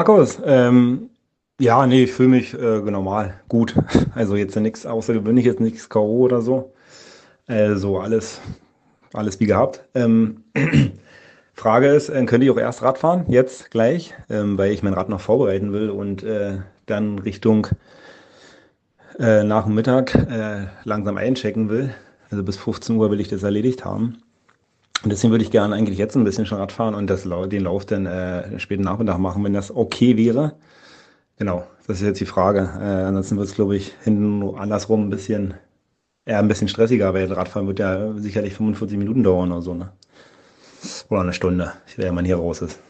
Markus, ja, nee, ich fühle mich normal, gut. Also jetzt nichts Außergewöhnliches, nichts K.O. oder so. So alles wie gehabt. Frage ist, könnte ich auch erst Rad fahren, jetzt gleich, weil ich mein Rad noch vorbereiten will und dann Richtung nach dem Mittag langsam einchecken will. Also bis 15 Uhr will ich das erledigt haben. Und deswegen würde ich gerne eigentlich jetzt ein bisschen schon Rad fahren und den Lauf dann späten Nachmittag machen, wenn das okay wäre. Genau, das ist jetzt die Frage. Ansonsten wird es, glaube ich, hinten andersrum eher ein bisschen stressiger, weil Radfahren wird ja sicherlich 45 Minuten dauern oder so, ne? Oder eine Stunde, wenn man hier raus ist.